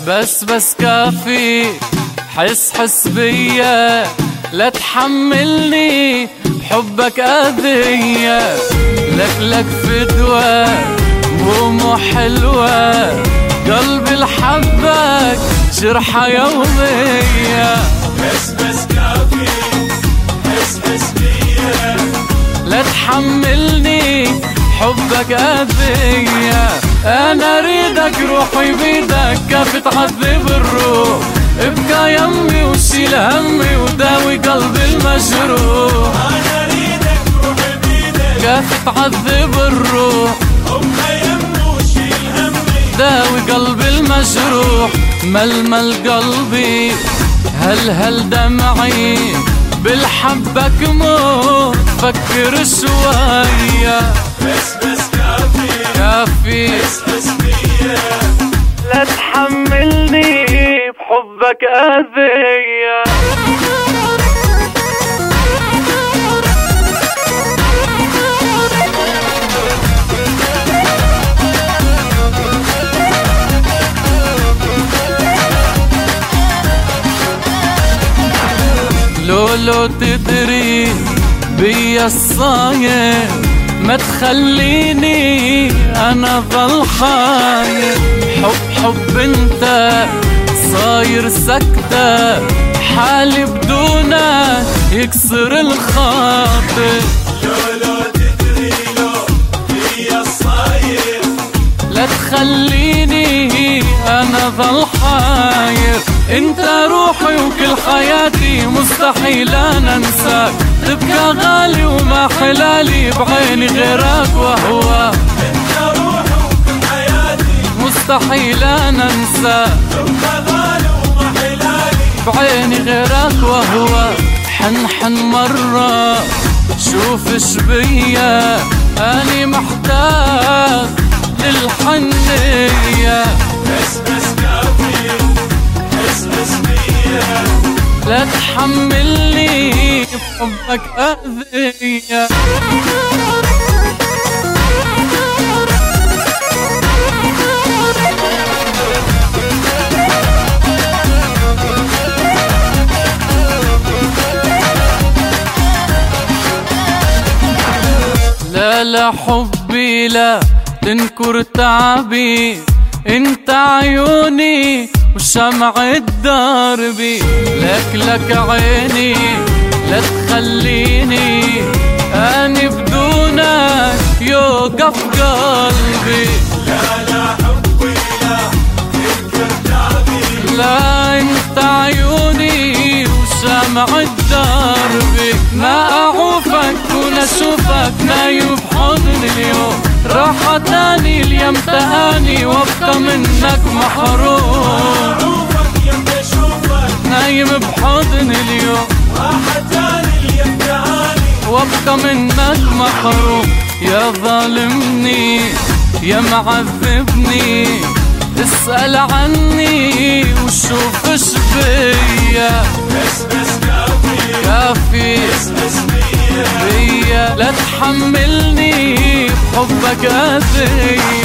بس كافي، حس بيا، لا تحملني بحبك أذية. لك فدوة مو حلوة، قلبي لحبك جرحة يومية. بس كافي، حس بيا، لا تحملني حبك أذية. أنا أريدك روحي بيدك، كيف تعذب الروح. ابكى يمي وشيل همي وداوي قلبي المجروح. أنا أريدك روحي بيدك، كيف تعذب الروح. ابكى يمي وشيل همي داوي قلبي المجروح. ململ قلبي هل دمعي، بالحبك موت فكر شوية. بس كافي، حس بيا، لا تحملني بحبك أذية. لو تدري بيا الصاير، ما تخليني أنا ظل خايف. حب انت صاير سكتة، حالي بدونك يكسر الخاطر. لو تدري لو بيا الصاير، لا تخليني أنا ظل حاير. انت روحي وكل حياتي، مستحيل أنا انساك. تبقى غالي وما حلالي بعيني غيرك وهو. انت روحي وكل حياتي، مستحيل أنا انساك. تبقى غالي وما حلالي بعيني غيرك وهو. حن مرة شوف شبيا، أني محتاج للحنية. بس كافي، حس بيا، لا تحملني بحبك أذية. لا حبي لا تنكر تعبي، انت عيوني وشمع الدربي. لك عيني لا تخليني، اني بدونك يوقف قلبي. لا حبي لا تنكر تعبي، لا انت عيوني وشمع الدربي. ما اعوفك ولا اشوفك نايم بحضني اليوم. راحة تاني اليوم تهاني، وابقى منك محروم. معروفك يمتى اشوفك نايم بحضني اليوم. راحة تاني اليوم تهاني، وابقى منك محروم. يا ظالمني يا معذبني، اسأل عني وشوف اش بيا. بس كافي، حس بيا، لا تحملني بحبك أذية.